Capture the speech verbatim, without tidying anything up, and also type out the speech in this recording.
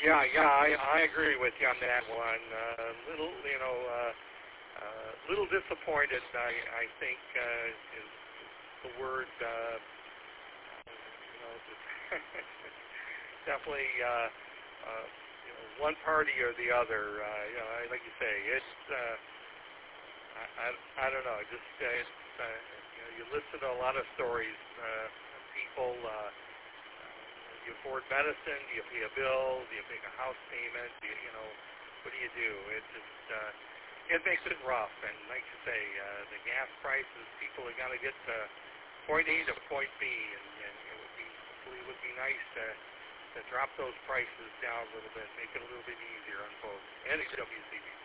Yeah, yeah, I, I agree with you on that one. Uh, little, you know, uh, uh, little disappointed. I, I think uh, is the word. Uh, you know, just definitely, uh, uh, you know, one party or the other. Uh, you know, like you say, it's. Uh, I, I, I don't know. Just uh, it's. Uh, you know, you listen to a lot of stories. Uh, of people. Uh, Do you afford medicine? Do you pay a bill? Do you make a house payment? Do you, you know, what do you do? It just, uh, it makes it rough. And like you say, uh, the gas prices, people are going to get to point A to point B, and, and it would be, hopefully it would be nice to, to drop those prices down a little bit, make it a little bit easier on folks. And W C B.